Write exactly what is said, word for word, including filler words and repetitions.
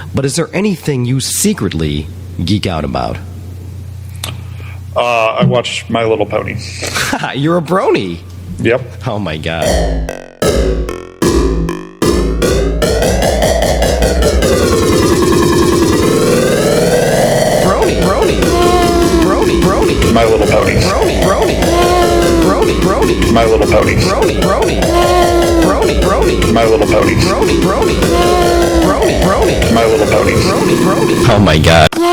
but is there anything you secretly geek out about? Uh, I watch My Little Pony. You're a brony. Yep. Oh my god. Brony, brony, brony, brony. My Little Pony. Brony, brony, brony, brony. My Little Pony. Brony, brony, brony, brony. My Little Pony. Brony, brony, brony, brony. My Little Pony. Brony, brony. Oh my god.